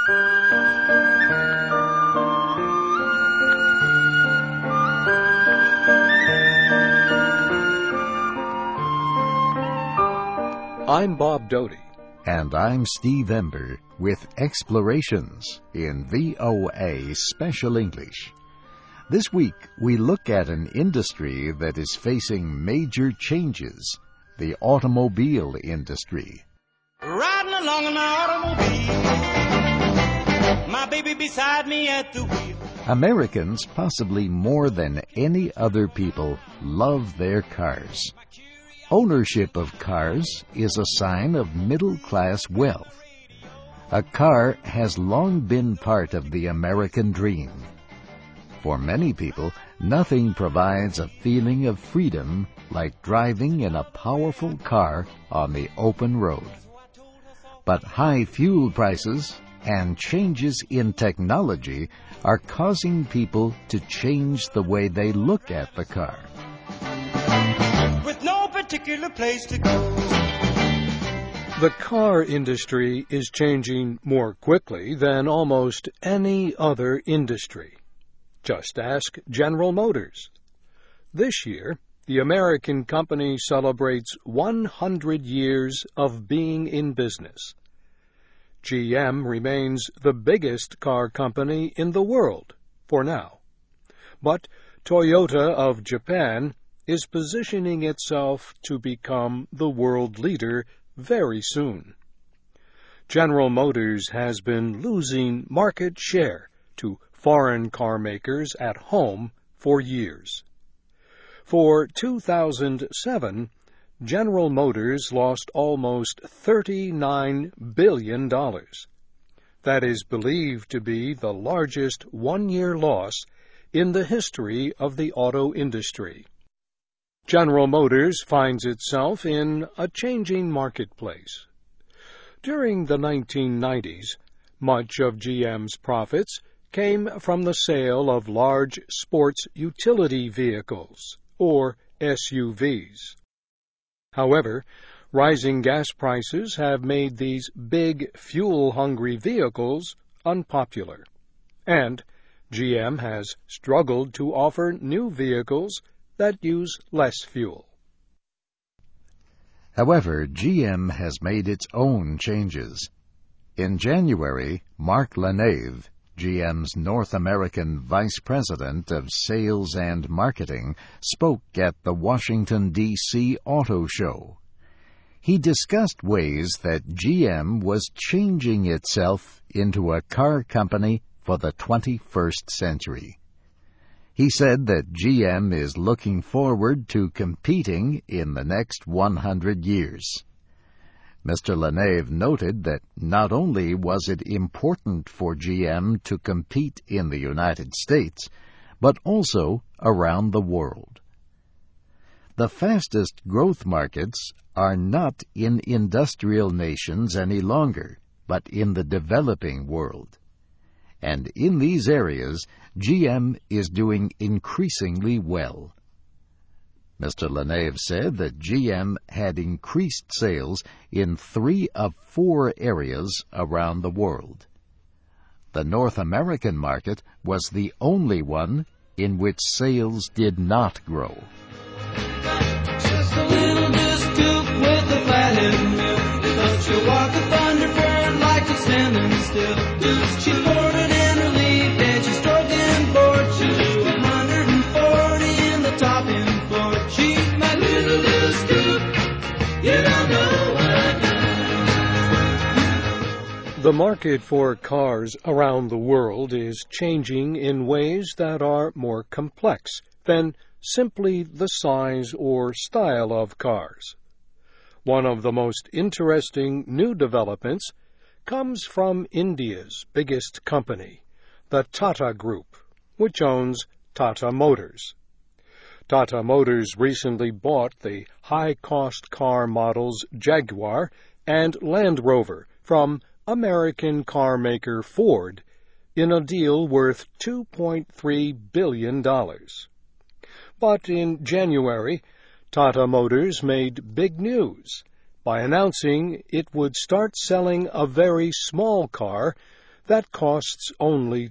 I'm Bob Doty. And I'm Steve Ember with Explorations in VOA Special English. This week, we look at an industry that is facing major changes, the automobile industry. Riding along in my automobile, my baby beside me at the wheel. Americans, possibly more than any other people, love their cars. Ownership of cars is a sign of middle-class wealth. A car has long been part of the American dream. For many people, nothing provides a feeling of freedom like driving in a powerful car on the open road. But high fuel prices and changes in technology are causing people to change the way they look at the car. With no particular place to go. The car industry is changing more quickly than almost any other industry. Just ask General Motors. This year, the American company celebrates 100 years of being in business. GM remains the biggest car company in the world for now. But Toyota of Japan is positioning itself to become the world leader very soon. General Motors has been losing market share to foreign car makers at home for years. For 2007, General Motors lost almost $39 billion. That is believed to be the largest one-year loss in the history of the auto industry. General Motors finds itself in a changing marketplace. During the 1990s, much of GM's profits came from the sale of large sports utility vehicles, or SUVs. However, rising gas prices have made these big, fuel-hungry vehicles unpopular, and GM has struggled to offer new vehicles that use less fuel. However, GM has made its own changes. In January, Mark LaNeve, GM's North American Vice President of Sales and Marketing, spoke at the Washington, D.C. Auto Show. He discussed ways that GM was changing itself into a car company for the 21st century. He said that GM is looking forward to competing in the next 100 years. Mr. LaNeve noted that not only was it important for GM to compete in the United States, but also around the world. The fastest growth markets are not in industrial nations any longer, but in the developing world. And in these areas, GM is doing increasingly well. Mr. LaNeve said that GM had increased sales in 3 of 4 areas around the world. The North American market was the only one in which sales did not grow. Just a little biscuit with a flathead milk, but she'll walk a thunderbird like she's standing still. She poured it in her leaf and she stroked and bored. She'll do 140 in the top end floor. She's my little scoop. You don't know what now. The market for cars around the world is changing in ways that are more complex than simply the size or style of cars. One of the most interesting new developments comes from India's biggest company, the Tata Group, which owns Tata Motors. Tata Motors recently bought the high-cost car models Jaguar and Land Rover from American car maker Ford in a deal worth $2.3 billion. But in January, Tata Motors made big news by announcing it would start selling a very small car that costs only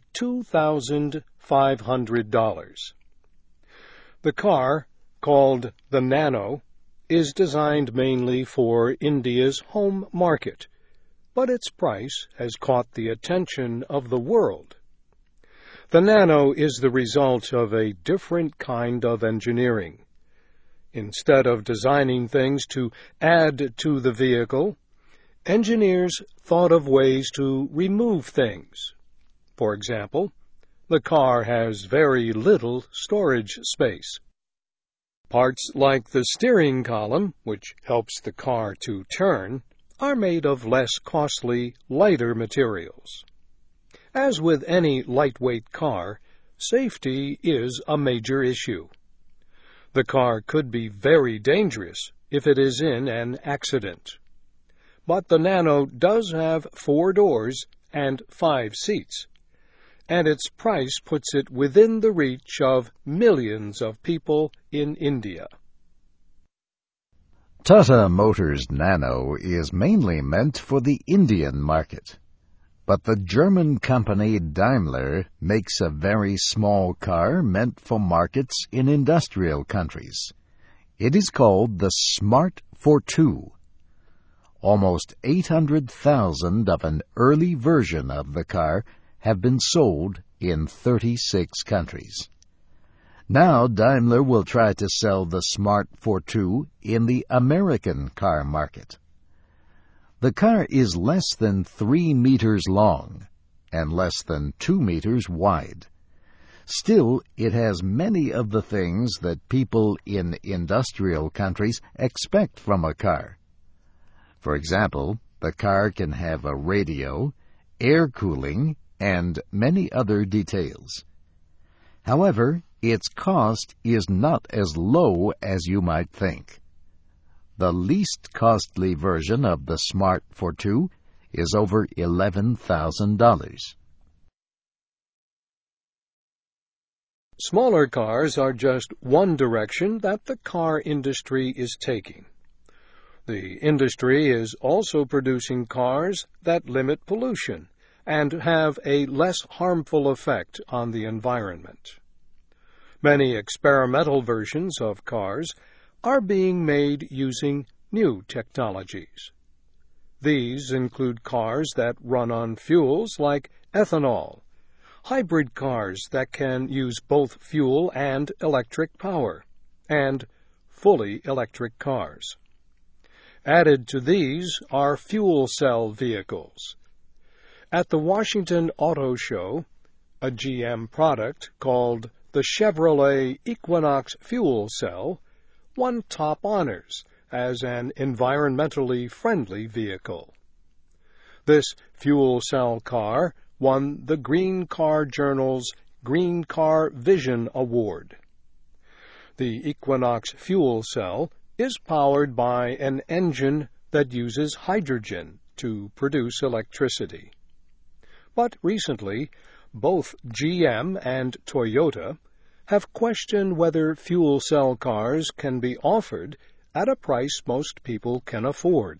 $2,500. The car, called the Nano, is designed mainly for India's home market, but its price has caught the attention of the world. The Nano is the result of a different kind of engineering. Instead of designing things to add to the vehicle, engineers thought of ways to remove things. For example, the car has very little storage space. Parts like the steering column, which helps the car to turn, are made of less costly, lighter materials. As with any lightweight car, safety is a major issue. The car could be very dangerous if it is in an accident. But the Nano does have 4 doors and 5 seats, and its price puts it within the reach of millions of people in India. Tata Motors Nano is mainly meant for the Indian market, but the German company Daimler makes a very small car meant for markets in industrial countries. It is called the Smart Fortwo. Almost 800,000 of an early version of the car have been sold in 36 countries. Now Daimler will try to sell the Smart Fortwo in the American car market. The car is less than 3 meters long and less than 2 meters wide. Still, it has many of the things that people in industrial countries expect from a car. For example, the car can have a radio, air cooling, and many other details. However, its cost is not as low as you might think. The least costly version of the Smart Fortwo is over $11,000. Smaller cars are just one direction that the car industry is taking. The industry is also producing cars that limit pollution and have a less harmful effect on the environment. Many experimental versions of cars are being made using new technologies. These include cars that run on fuels like ethanol, hybrid cars that can use both fuel and electric power, and fully electric cars. Added to these are fuel cell vehicles. At the Washington Auto Show, a GM product called the Chevrolet Equinox Fuel Cell won top honors as an environmentally friendly vehicle. This fuel cell car won the Green Car Journal's Green Car Vision Award. The Equinox fuel cell is powered by an engine that uses hydrogen to produce electricity. But recently, both GM and Toyota have questioned whether fuel cell cars can be offered at a price most people can afford.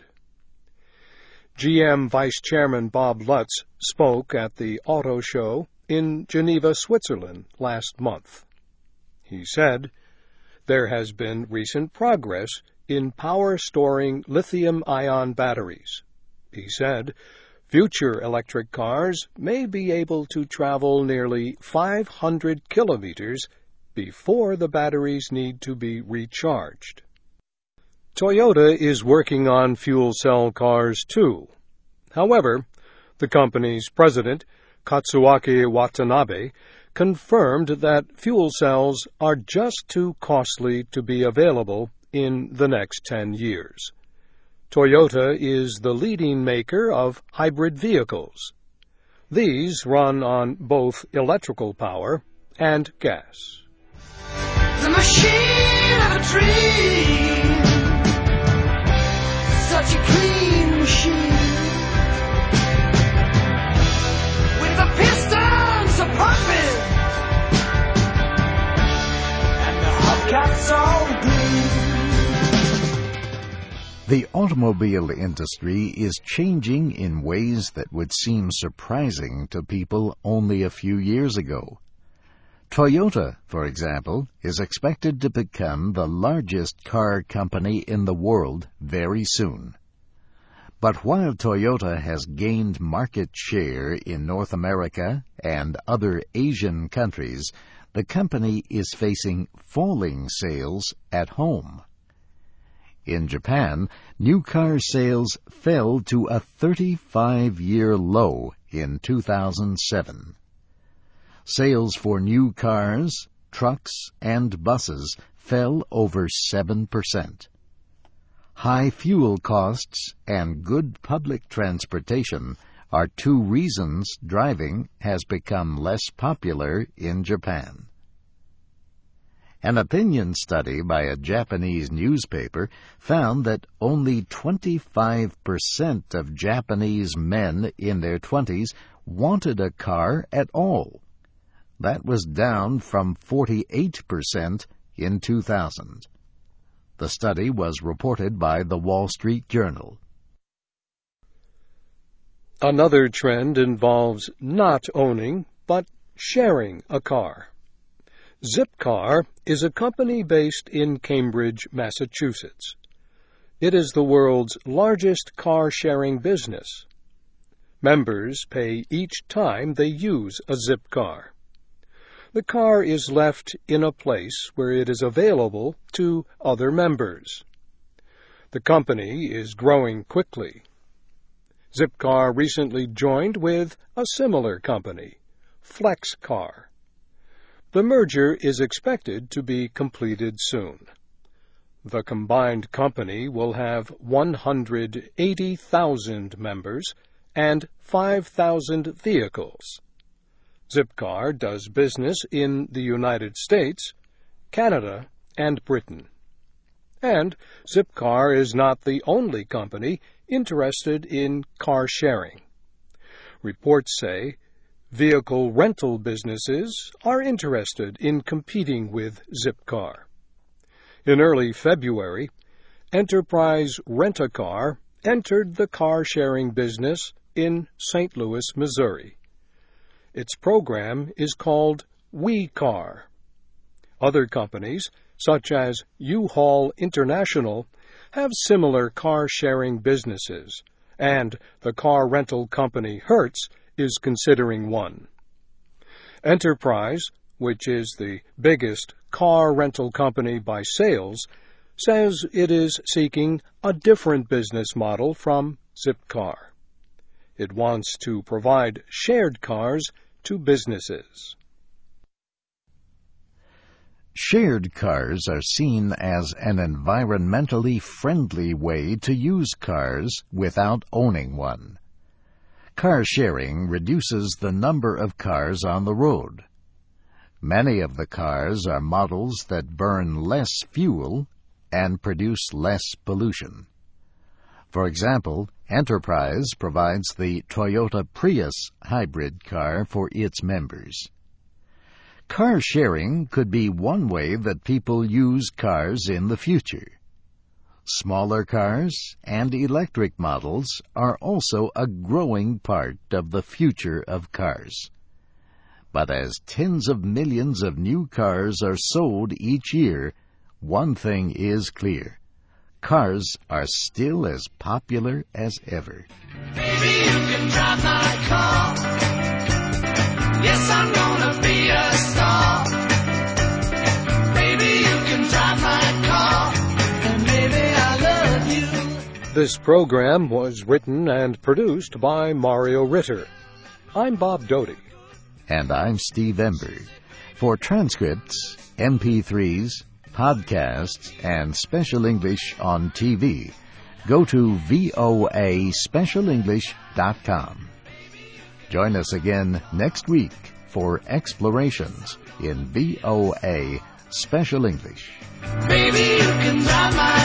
GM Vice Chairman Bob Lutz spoke at the Auto Show in Geneva, Switzerland last month. He said, "There has been recent progress in power-storing lithium-ion batteries." He said, "Future electric cars may be able to travel nearly 500 kilometers before the batteries need to be recharged." Toyota is working on fuel cell cars too. However, the company's president, Katsuaki Watanabe, confirmed that fuel cells are just too costly to be available in the next 10 years. Toyota is the leading maker of hybrid vehicles. These run on both electrical power and gas. The machine of a dream, such a clean machine, with the pistons of profit and the hubcaps all green. The automobile industry is changing in ways that would seem surprising to people only a few years ago. Toyota, for example, is expected to become the largest car company in the world very soon. But while Toyota has gained market share in North America and other Asian countries, the company is facing falling sales at home. In Japan, new car sales fell to a 35-year low in 2007. Sales for new cars, trucks, and buses fell over 7%. High fuel costs and good public transportation are two reasons driving has become less popular in Japan. An opinion study by a Japanese newspaper found that only 25% of Japanese men in their 20s wanted a car at all. That was down from 48% in 2000. The study was reported by the Wall Street Journal. Another trend involves not owning, but sharing a car. Zipcar is a company based in Cambridge, Massachusetts. It is the world's largest car-sharing business. Members pay each time they use a Zipcar. The car is left in a place where it is available to other members. The company is growing quickly. Zipcar recently joined with a similar company, FlexCar. The merger is expected to be completed soon. The combined company will have 180,000 members and 5,000 vehicles. Zipcar does business in the United States, Canada, and Britain. And Zipcar is not the only company interested in car sharing. Reports say vehicle rental businesses are interested in competing with Zipcar. In early February, Enterprise Rent-A-Car entered the car-sharing business in St. Louis, Missouri. Its program is called WeCar. Other companies, such as U-Haul International, have similar car-sharing businesses, and the car rental company Hertz is considering one. Enterprise, which is the biggest car rental company by sales, says it is seeking a different business model from Zipcar. It wants to provide shared cars to businesses. Shared cars are seen as an environmentally friendly way to use cars without owning one. Car sharing reduces the number of cars on the road. Many of the cars are models that burn less fuel and produce less pollution. For example, Enterprise provides the Toyota Prius hybrid car for its members. Car sharing could be one way that people use cars in the future. Smaller cars and electric models are also a growing part of the future of cars. But as tens of millions of new cars are sold each year, one thing is clear. Cars are still as popular as ever. Baby, you can drive my car. Yes, I'm gonna be a star. Baby, you can drive my car. And baby, I love you. This program was written and produced by Mario Ritter. I'm Bob Doty. And I'm Steve Ember. For transcripts, MP3s, podcasts, and Special English on TV, go to voaspecialenglish.com. Join us again next week for Explorations in VOA Special English. Baby, you can drive my